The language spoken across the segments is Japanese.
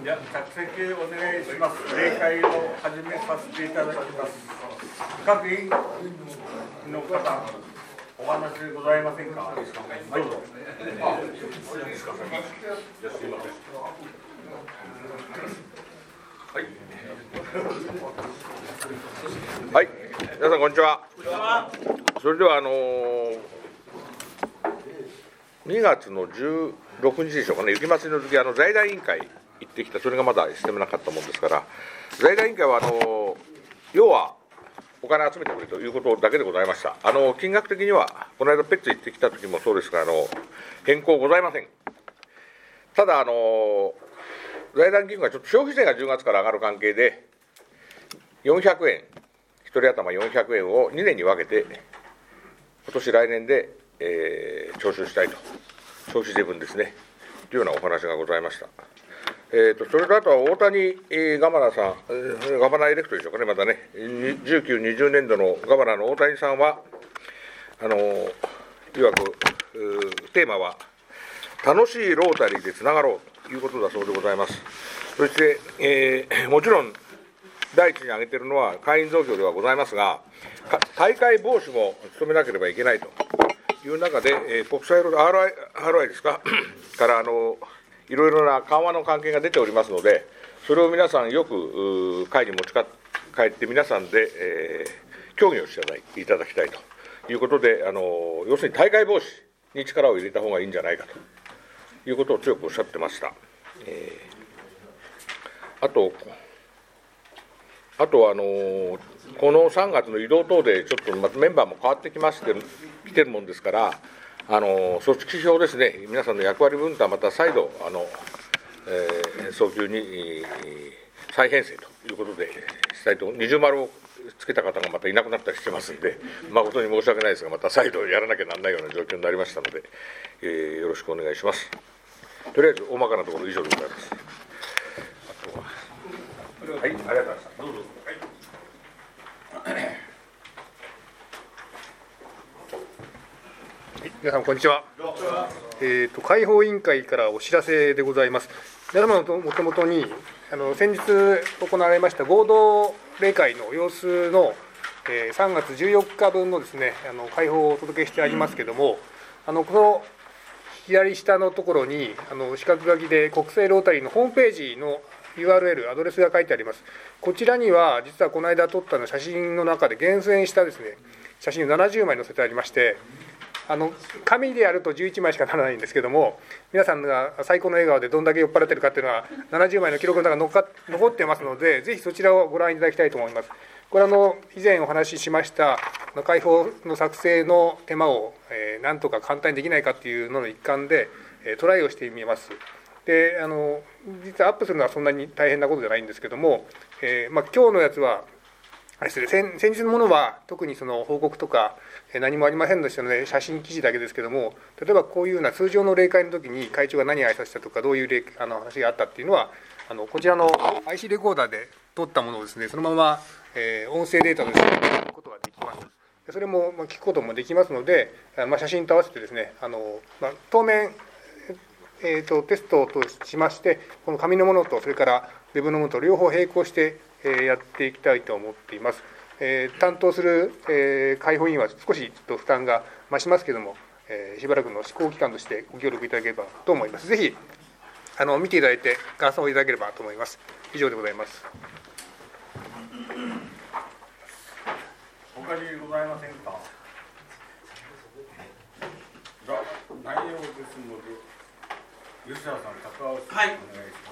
じゃあ着席お願いします。例会を始めさせていただきます。各委員の方、お話でございませんか。どうぞ。 はい、皆さんこんにちは。それでは2月の16日でしょうかね、雪まつりの時財団委員会行ってきた。それがまだしてもなかったもんですから、財団委員会は要はお金集めてくれということだけでございました。金額的にはこの間ペッツ行ってきた時もそうですが変更ございません。ただ財団金額がちょっと消費税が10月から上がる関係で400円、1人頭400円を2年に分けて今年来年で、徴収したいと、消費税分ですねというようなお話がございました。それとあとは大谷ガバナさん、ガバナエレクトでしょうかね、またね、19、20年度のガバナの大谷さんは、いわくテーマは、楽しいロータリーでつながろうということだそうでございます。そして、もちろん、第一に挙げているのは会員増強ではございますが、大会防止も努めなければいけないという中で、国際ロータリー、RI ですか、からいろいろな緩和の関係が出ておりますので、それを皆さんよく会に持ち帰って皆さんで、協議をしていただきたいということで、要するに大会防止に力を入れた方がいいんじゃないかということを強くおっしゃってました。あとはこの3月の移動等でちょっとまたメンバーも変わってきてるもんですから、組織表ですね、皆さんの役割分担、また再度早急に再編成ということでしたいと。二重丸をつけた方がまたいなくなったりしてますんで、誠に申し訳ないですが、また再度やらなきゃならないような状況になりましたので、よろしくお願いします。とりあえず大まかなところ以上でございます。あとははい、ありがとうございました。どうぞ。 皆さんこんにちは。会法委員会からお知らせでございます。皆様のもともとに先日行われました合同例会の様子の、3月14日分のですね会法をお届けしてありますけれども、この左下のところに四角書きで国際ロータリーのホームページの URL、アドレスが書いてあります。こちらには実はこの間撮った写真の中で厳選したですね写真を70枚載せてありまして、紙でやると11枚しかならないんですけども、皆さんが最高の笑顔でどんだけ酔っ払ってるかっていうのは70枚の記録の中に残ってますので、ぜひそちらをご覧いただきたいと思います。これ以前お話ししました会法の作成の手間をなんとか簡単にできないかっていうのの一環でトライをしてみます。で実はアップするのはそんなに大変なことじゃないんですけども、今日のやつは先日のものは特にその報告とか何もありませんでしたので写真記事だけですけども、例えばこういうような通常の例会の時に会長が何を挨拶したとかどういう話があったっていうのはこちらの IC レコーダーで撮ったものをですねそのまま音声データとして聞くことができます。それも聞くこともできますので、写真と合わせてですね当面テストとしましてこの紙のものとそれからウェブのものと両方並行してやっていきたいと思っています。担当する会法委員は少しちょっと負担が増しますけれども、しばらくの試行期間としてご協力いただければと思います。ぜひ見ていただいて感想をいただければと思います。以上でございます。 他にございませんか。内容ですので吉田さん、高尾さん、お願いします。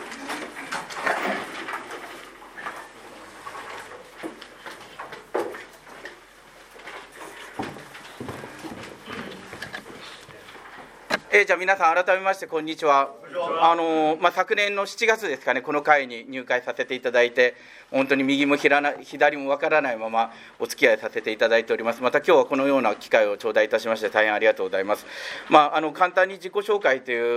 じゃあ皆さん改めましてこんにちは。昨年の7月ですかね、この会に入会させていただいて、本当に右も左もわからないままお付き合いさせていただいております。また今日はこのような機会を頂戴いたしまして大変ありがとうございます。簡単に自己紹介という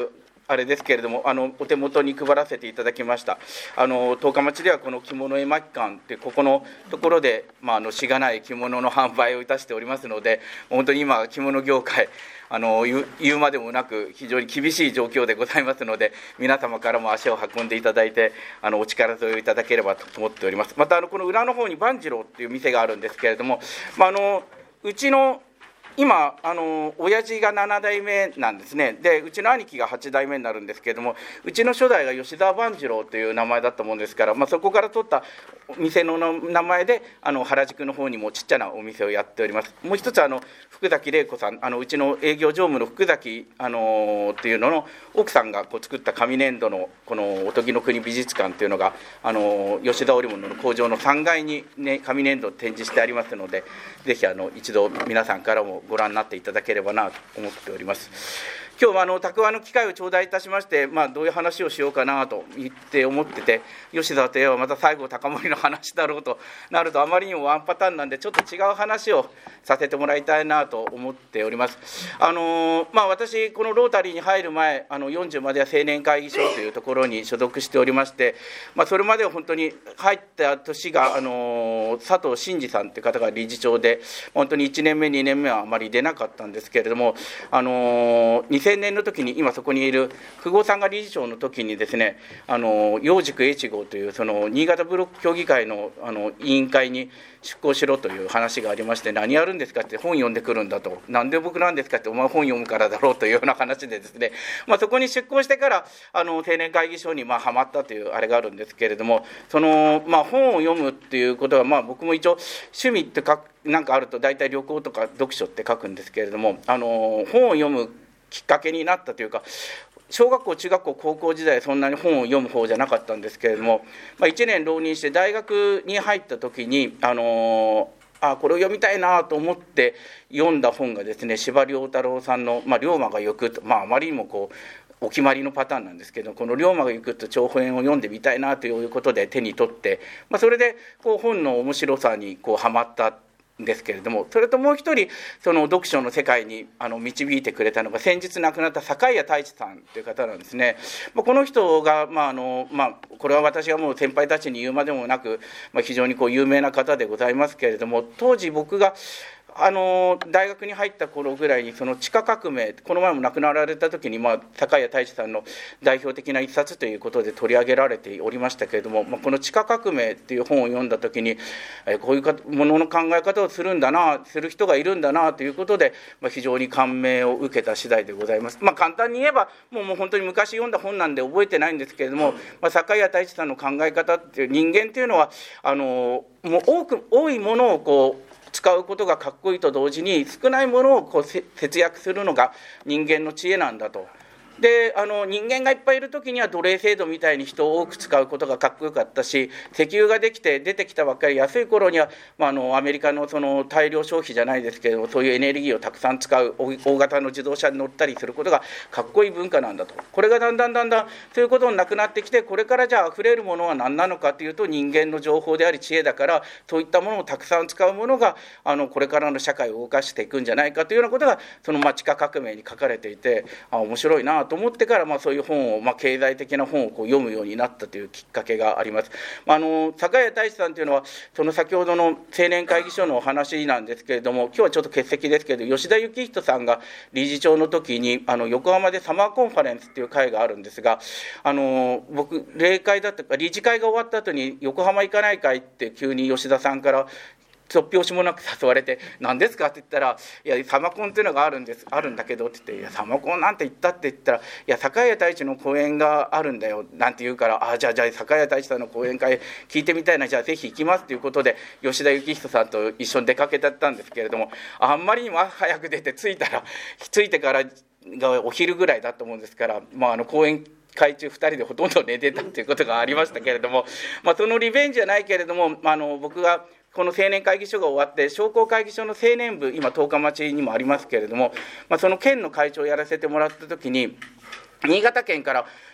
あれですけれども、お手元に配らせていただきました。十日町ではこの着物絵巻館ってここのところで、しがない着物の販売をいたしておりますので、本当に今着物業界言うまでもなく非常に厳しい状況でございますので、皆様からも足を運んでいただいてお力添えをいただければと思っております。またこの裏の方に万次郎っていう店があるんですけれども、うちの今親父が7代目なんですね。でうちの兄貴が8代目になるんですけれども、うちの初代が吉沢万次郎という名前だったもんですから、そこから取った店の名前で原宿の方にもちっちゃなお店をやっております。もう一つ福崎玲子さん、うちの営業常務の福崎っていうのの奥さんが作った紙粘土のこのおとぎの国美術館というのが吉田織物の工場の3階に、紙粘土を展示してありますので、ぜひ一度皆さんからもご覧になっていただければなと思っております。今日は宅話の機会を頂戴いたしまして、どういう話をしようかなと言って思ってて、吉沢といえばまた西郷隆盛の話だろうとなるとあまりにもワンパターンなんで、ちょっと違う話をさせてもらいたいなと思っております。私このロータリーに入る前40までは青年会議所というところに所属しておりまして、それまでは本当に入った年が佐藤真二さんという方が理事長で、本当に1年目2年目はあまり出なかったんですけれども、2000年の時に今そこにいる久保さんが理事長の時にですね、陽塾越後というその新潟ブロック協議会の委員会に出向しろという話がありまして、何やるんですかって本読んでくるんだと、なんで僕なんですかって、お前本読むからだろうというような話でですね、そこに出向してから青年会議所にハマったというあれがあるんですけれども、その本を読むっていうことは僕も一応趣味ってなんかあると大体旅行とか読書って書くんですけれども、本を読むきっかけになったというか、小学校中学校高校時代そんなに本を読む方じゃなかったんですけれども、1年浪人して大学に入った時にこれを読みたいなと思って読んだ本がですね、司馬遼太郎さんの「龍馬がゆく」と、あまりにもお決まりのパターンなんですけど、この「龍馬がゆく」と長編を読んでみたいなということで手に取って、それで本の面白さにはまったですけれども、それともう一人その読書の世界に導いてくれたのが先日亡くなった坂井谷太一さんという方なんですね。この人が、これは私がもう先輩たちに言うまでもなく、非常に有名な方でございますけれども、当時僕が大学に入った頃ぐらいにその地下革命、この前も亡くなられた時に坂井谷太一さんの代表的な一冊ということで取り上げられておりましたけれども、この地下革命っていう本を読んだ時にこういうものの考え方をする人がいるんだなということで、非常に感銘を受けた次第でございます。簡単に言えばもう本当に昔読んだ本なんで覚えてないんですけれども、坂井谷太一さんの考え方っていう、人間っていうのはもう多いものを使うことがかっこいいと同時に、少ないものを節約するのが人間の知恵なんだと。で人間がいっぱいいる時には奴隷制度みたいに人を多く使うことがかっこよかったし、石油が出てきたばっかり安い頃には、アメリカのその大量消費じゃないですけど、そういうエネルギーをたくさん使う大型の自動車に乗ったりすることがかっこいい文化なんだと。これがだんだんそういうことになくなってきて、これからじゃあ溢れるものは何なのかというと、人間の情報であり知恵だから、そういったものをたくさん使うものがこれからの社会を動かしていくんじゃないかというようなことがその地下革命に書かれていて、面白いなと思ってから、そういう本を、経済的な本を読むようになったというきっかけがあります。坂井太一さんというのはその先ほどの青年会議所のお話なんですけれども、今日はちょっと欠席ですけど、吉田幸人さんが理事長の時に横浜でサマーコンファレンスっていう会があるんですが、僕例会だったか理事会が終わった後に横浜行かないかいって急に吉田さんから突拍子もなく誘われて、何ですかって言ったら、いやサマコンっていうのがあるんだけどって言って、いやサマコンなんて言ったって言ったら、いや坂井谷太一の講演があるんだよなんて言うから、じゃあ坂井谷太一さんの講演会聞いてみたいな、じゃあぜひ行きますということで吉田幸人さんと一緒に出かけてったんですけれども、あんまりにも早く出て着いてからがお昼ぐらいだと思うんですから、講演会中2人でほとんど寝てたということがありましたけれども、そのリベンジじゃないけれども、僕がこの青年会議所が終わって、商工会議所の青年部、今十日町にもありますけれども、その県の会長をやらせてもらった時に、新潟県から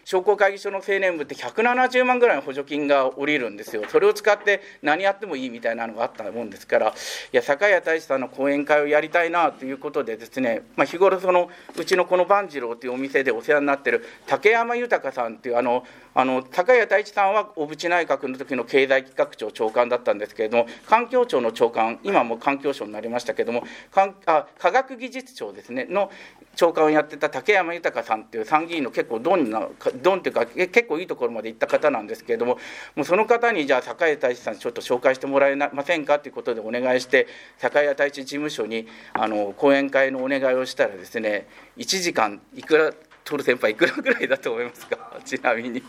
商工会議所の青年部って170万ぐらいの補助金が下りるんですよ。それを使って何やってもいいみたいなのがあったもんですから、いや酒屋太一さんの講演会をやりたいなということでですね、日頃うちのこの万次郎というお店でお世話になっている竹山豊さんという酒屋太一さんは小渕内閣の時の経済企画庁長官だったんですけれども、環境庁の長官、今も環境省になりましたけれども、科学技術庁ですねの長官をやってた竹山豊さんっていう参議院の結構ドンっていうか結構いいところまで行った方なんですけれども、もうその方にじゃあ酒屋太一さんちょっと紹介してもらえませんかということでお願いして、酒屋太一事務所に講演会のお願いをしたらですね、1時間いくら取る先輩いくらぐらいだと思いますか？ちなみに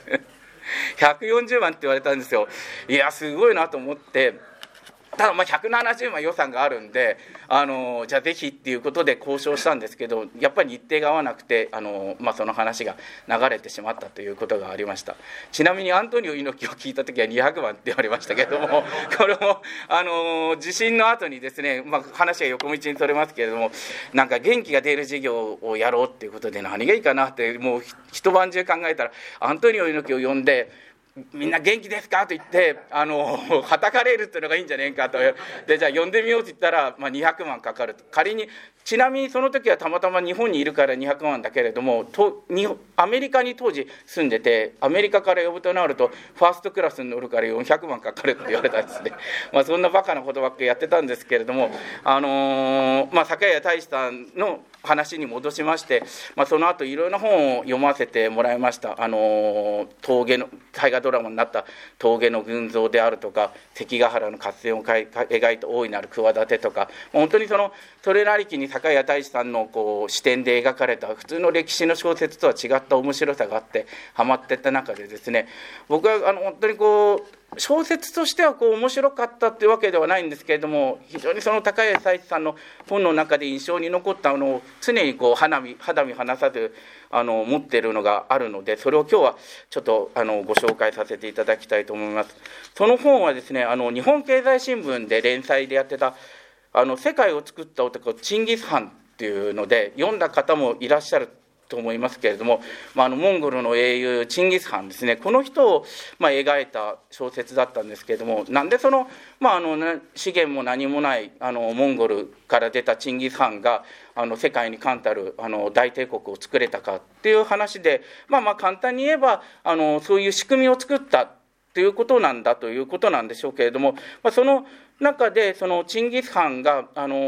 140万って言われたんですよ。いやすごいなと思って、ただ170万予算があるんでじゃあぜひっていうことで交渉したんですけど、やっぱり日程が合わなくてその話が流れてしまったということがありました。ちなみにアントニオ猪木を聞いた時は200万って言われましたけども、これも地震の後にですね、話が横道にそれますけれども、なんか元気が出る事業をやろうっていうことで何がいいかなってもう一晩中考えたら、アントニオ猪木を呼んでみんな元気ですかと言ってはたかれるっていうのがいいんじゃねえかと。でじゃあ呼んでみようって言ったら、200万かかると。仮にちなみにその時はたまたま日本にいるから200万だけれども、アメリカに当時住んでて、アメリカから呼ぶとなるとファーストクラスに乗るから400万かかるって言われたんですね。そんなバカなことばっかりやってたんですけれども、酒屋太一さんの話に戻しまして、その後いろいろな本を読ませてもらいました。峠の大河ドラマになった峠の群像であるとか、関ヶ原の合戦を描いた大いなる企てとか、本当にそれなりきに酒屋太一さんの視点で描かれた普通の歴史の小説とは違った面白さがあってハマっていった中でですね、僕は本当に小説としては面白かったっていうわけではないんですけれども、非常に酒屋太一さんの本の中で印象に残ったのを常に肌身離さず持っているのがあるので、それを今日はちょっとご紹介させていただきたいと思います。その本はですね、日本経済新聞で連載でやってた世界を作った男チンギス・ハンっていうので読んだ方もいらっしゃると思いますけれども、モンゴルの英雄チンギス・ハンですね、この人を描いた小説だったんですけれども、なんで資源も何もないモンゴルから出たチンギス・ハンが世界に冠たる大帝国を作れたかっていう話で、簡単に言えばそういう仕組みを作ったということなんだということなんでしょうけれども、その中でチンギス・ハンが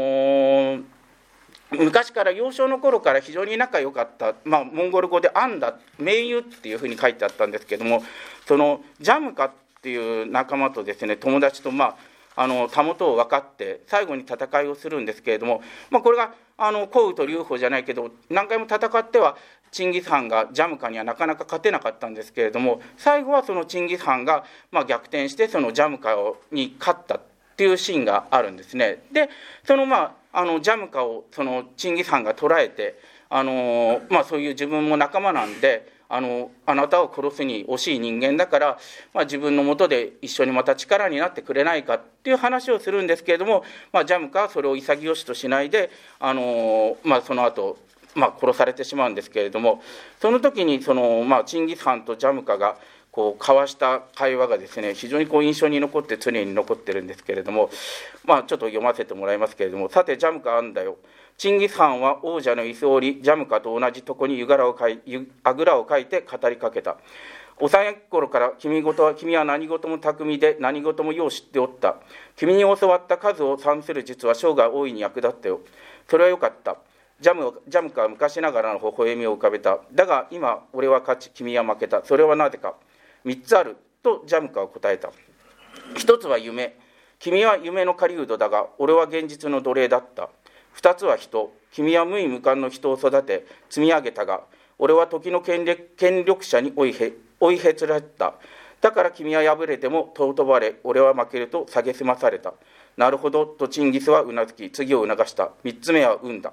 昔から幼少の頃から非常に仲良かった、モンゴル語でアンダ盟友っていうふうに書いてあったんですけども、ジャムカっていう仲間とですね、友達とたもとを分かって最後に戦いをするんですけれども、これが降雨と流砲じゃないけど何回も戦ってはチンギス・ハンがジャムカにはなかなか勝てなかったんですけれども、最後はチンギス・ハンが逆転してジャムカに勝ったっていうシーンがあるんですね。でジャムカをチンギス・ハンが捕らえてそういう自分も仲間なんであなたを殺すに惜しい人間だから、自分のもとで一緒にまた力になってくれないかっていう話をするんですけれども、ジャムカはそれを潔しとしないでその後殺されてしまうんですけれども、その時にチンギス・ハンとジャムカが交わした会話がですね、非常に印象に残って常に残ってるんですけれども、ちょっと読ませてもらいますけれども、さてジャムカあんだよ。チンギス・ハンは王者の椅子を降り、ジャムカと同じとこにあぐらをかいて語りかけた。幼い頃から君は何事も巧みで何事もよう知っておった。君に教わった数を算する術は生涯大いに役立ったよ。それはよかった。ジャムカは昔ながらの微笑みを浮かべた。だが今俺は勝ち、君は負けた。それはなぜか。3つあるとジャムカは答えた。1つは夢。君は夢の狩人だが俺は現実の奴隷だった。2つは人。君は無意無感の人を育て積み上げたが俺は時の権力者に追いへつられた。だから君は敗れても尊ばれ俺は負けると蔑まされた。なるほどとチンギスはうなずき次を促した。3つ目は運だ。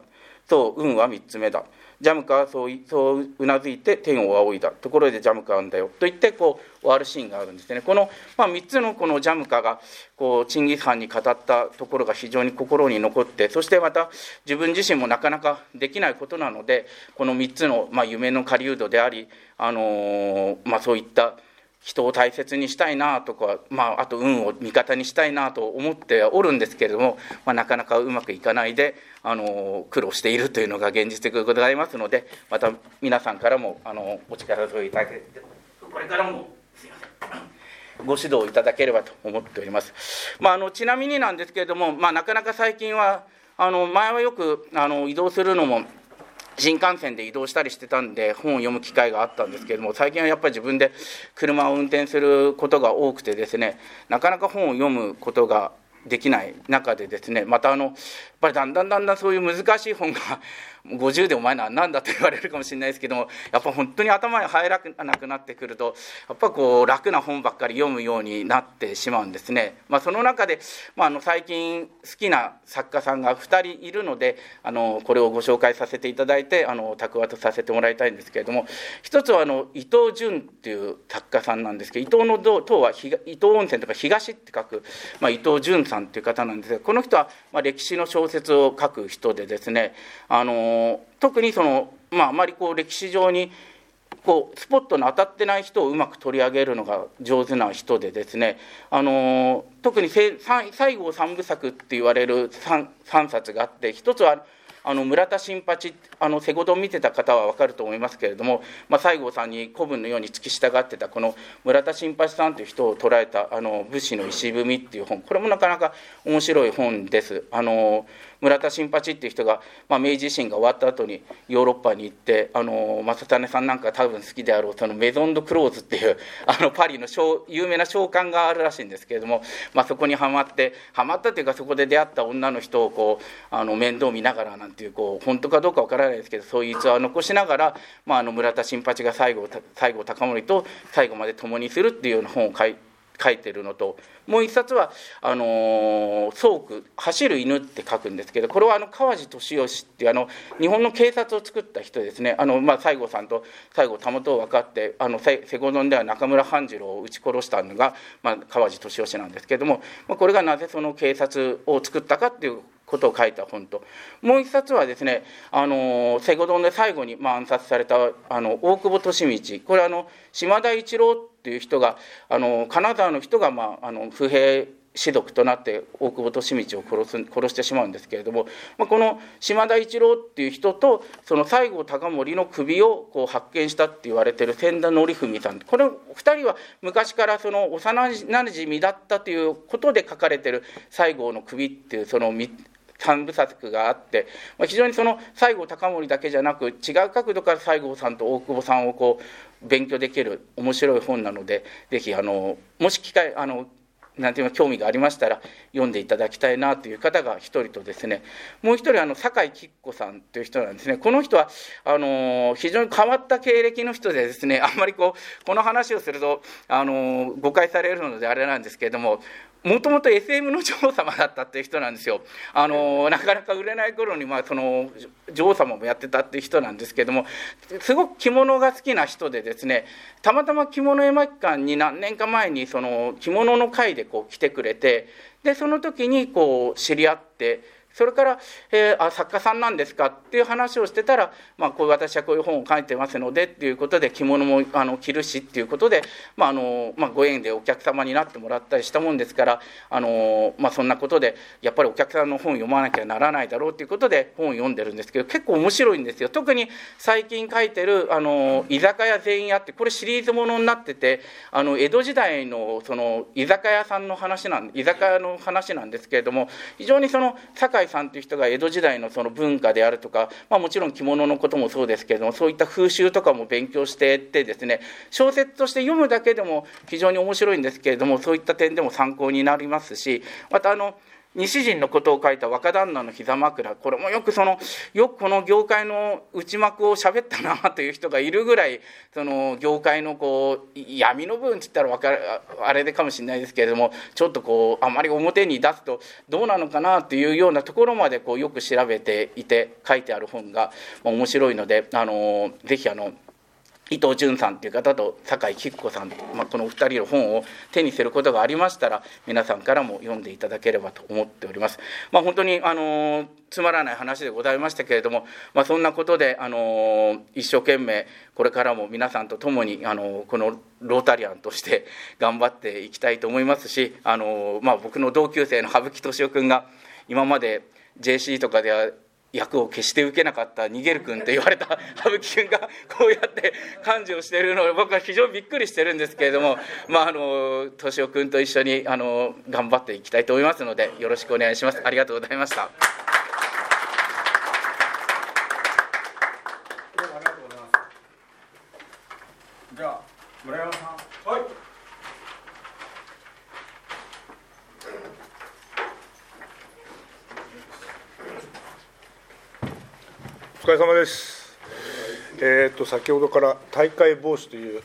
そう運は3つ目だ。ジャムカはそううなずいて天を仰いだところでジャムカなんだよと言ってこう終わるシーンがあるんですね。この、3つのこのジャムカがこうチンギス・ハンに語ったところが非常に心に残って、そしてまた自分自身もなかなかできないことなので、この3つの、夢の狩人であり、そういった人を大切にしたいなとか、あと運を味方にしたいなと思っておるんですけれども、なかなかうまくいかないで苦労しているというのが現実でございますので、また皆さんからもお力添えいただけこれからもすいませんご指導いただければと思っております。ちなみになんですけれども、なかなか最近は前はよく移動するのも新幹線で移動したりしてたんで本を読む機会があったんですけれども、最近はやっぱり自分で車を運転することが多くてですね、なかなか本を読むことができない中でですね、またやっぱりだんだんそういう難しい本が50でお前なんだと言われるかもしれないですけども、やっぱ本当に頭に入らなくなってくるとやっぱこう楽な本ばっかり読むようになってしまうんですね。その中で、最近好きな作家さんが2人いるのでこれをご紹介させていただいて託話とさせてもらいたいんですけれども、一つは伊藤潤っていう作家さんなんですけど、伊藤の東は伊東温泉とか東って書く、伊藤潤さんっていう方なんですが、この人は歴史の小説を書く人でですね、特にあまり歴史上にスポットの当たってない人をうまく取り上げるのが上手な人でですね、特に西郷三部作って言われる 3冊があって、一つは村田新八セゴドン見てた方は分かると思いますけれども、西郷さんに子分のように付き従ってたこの村田新八さんという人を捉えた武士の石踏みっていう本、これもなかなか面白い本です。村田新八っていう人が、明治維新が終わった後にヨーロッパに行って、正種さんなんか多分好きであろうそのメゾン・ド・クローズっていうパリの有名な商館があるらしいんですけれども、そこにはまったというか、そこで出会った女の人を面倒見ながらなんていう本当かどうかわからないですけど、そういう逸話を残しながら、村田新八が西郷隆盛と最後まで共にするっていうような本を書いてるのと、もう一冊は走句走る犬って書くんですけど、これは川地俊義っていう日本の警察を作った人ですね。西郷さんと西郷たもとを分かってセゴドンでは中村半次郎を撃ち殺したのが、川地俊義なんですけれども、これがなぜその警察を作ったかっていうことを書いた本と、もう一冊はですね、セゴドンで最後に暗殺された大久保利通、これ島田一郎っていう人が金沢の人が不平士族となって大久保利通を殺してしまうんですけれども、この島田一郎っていう人とその西郷隆盛の首を発見したって言われている千田紀文さん、この2人は昔からその幼なじみだったということで書かれている西郷の首っていうその3部作があって、非常にその西郷隆盛だけじゃなく違う角度から西郷さんと大久保さんを勉強できる面白い本なので、ぜひもし機会なんていう興味がありましたら読んでいただきたいなという方が一人とですね、もう一人酒井貴子さんという人なんですね。この人は非常に変わった経歴の人でですね、あんまりこの話をすると誤解されるのであれなんですけれども、もともと SM の女王様だったっていう人なんですよ。なかなか売れない頃にその女王様もやってたっていう人なんですけども、すごく着物が好きな人でですね、たまたま着物絵巻館に何年か前にその着物の会で来てくれて、でその時に知り合って、それから作家さんなんですかっていう話をしてたら、私はこういう本を書いてますのでっていうことで、着物も着るしっていうことで、ご縁でお客様になってもらったりしたもんですから、そんなことでやっぱりお客さんの本を読まなきゃならないだろうということで本を読んでるんですけど、結構面白いんですよ。特に最近書いてる居酒屋前夜って、これシリーズものになってて、江戸時代のその居酒屋さんの話居酒屋の話なんですけれども、非常にその酒井さんという人が江戸時代のその文化であるとか、もちろん着物のこともそうですけれども、そういった風習とかも勉強してってですね、小説として読むだけでも非常に面白いんですけれども、そういった点でも参考になりますし、また西陣のことを書いた若旦那の膝枕、これもよくこの業界の内幕を喋ったなという人がいるぐらい、その業界の闇の部分って言ったらあれでかもしれないですけれども、ちょっとあまり表に出すとどうなのかなというようなところまでよく調べていて書いてある本が面白いので、ぜひ伊藤潤さんという方と酒井貴子さん、このお二人の本を手にすることがありましたら、皆さんからも読んでいただければと思っております。本当につまらない話でございましたけれども、そんなことで一生懸命これからも皆さんと共にこのロータリアンとして頑張っていきたいと思いますし、僕の同級生の羽吹俊夫君が今まで JC とかでは役を決して受けなかった逃げる君と言われた羽吹君がこうやって幹事をしているのを僕は非常にびっくりしてるんですけれども、俊夫君と一緒に頑張っていきたいと思いますので、よろしくお願いします。ありがとうございました。 じゃあ村山さん。はい。 お疲れ様です。先ほどから大会防止という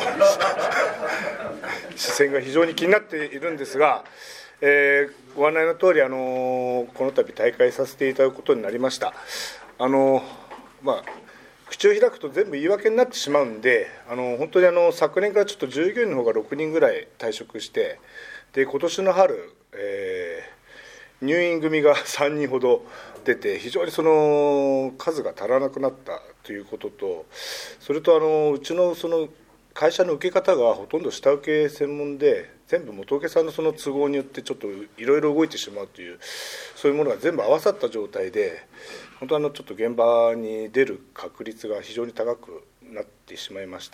視線が非常に気になっているんですが、ご案内の通りこの度大会させていただくことになりました。口を開くと全部言い訳になってしまうんで、本当に昨年からちょっと従業員の方が6人ぐらい退職して、で今年の春、入院組が3人ほど出て、非常にその数が足らなくなったということと、それとうちのその会社の受け方がほとんど下請け専門で、全部元請けさんのその都合によってちょっといろいろ動いてしまうという、そういうものが全部合わさった状態で、本当ちょっと現場に出る確率が非常に高くなってしまいました。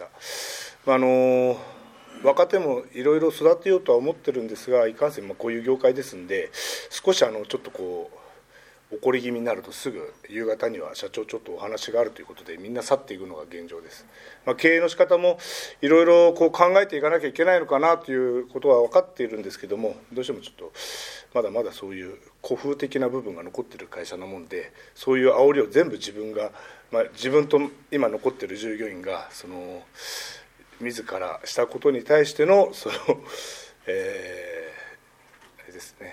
若手もいろいろ育てようとは思ってるんですが、いかんせんこういう業界ですんで、少しちょっと怒り気味になるとすぐ夕方には社長ちょっとお話があるということでみんな去っていくのが現状です。経営の仕方もいろいろ考えていかなきゃいけないのかなということは分かっているんですけども、どうしてもちょっとまだまだそういう古風的な部分が残っている会社なもんで、そういう煽りを全部自分と今残っている従業員が自らしたことに対してのあれですね、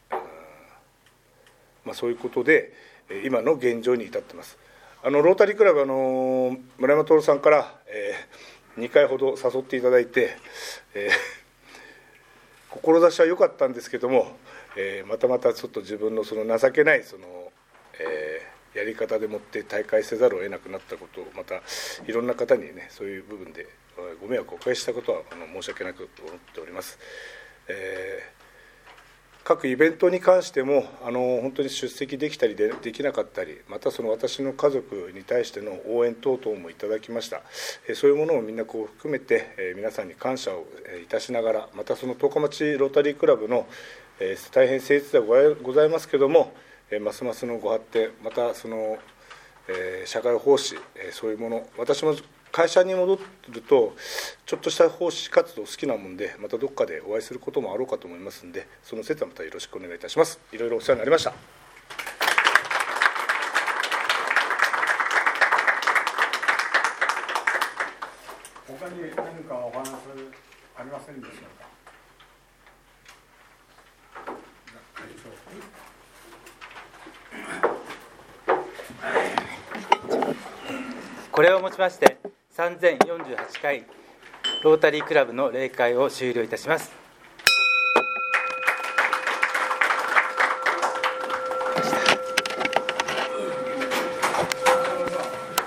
そういうことで今の現状に至ってます。ロータリークラブ村山徹さんから、2回ほど誘っていただいて、志は良かったんですけども、またちょっと自分の情けないやり方でもって大会せざるを得なくなったことを、またいろんな方にね、そういう部分でご迷惑をおかけしたことは申し訳なく思っております。各イベントに関しても本当に出席できたりできなかったり、また私の家族に対しての応援等々もいただきました。そういうものをみんな含めて皆さんに感謝をいたしながら、また十日町ロータリークラブの大変誠実ではございますけども、ますますのご発展、また社会奉仕、そういうもの、私も会社に戻るとちょっとした奉仕活動好きなもんで、またどっかでお会いすることもあろうかと思いますので、その節はまたよろしくお願いいたします。いろいろお世話になりました。 他に何かお話ありませんでしょうか。 これをもちまして3048回ロータリークラブの例会を終了いたします。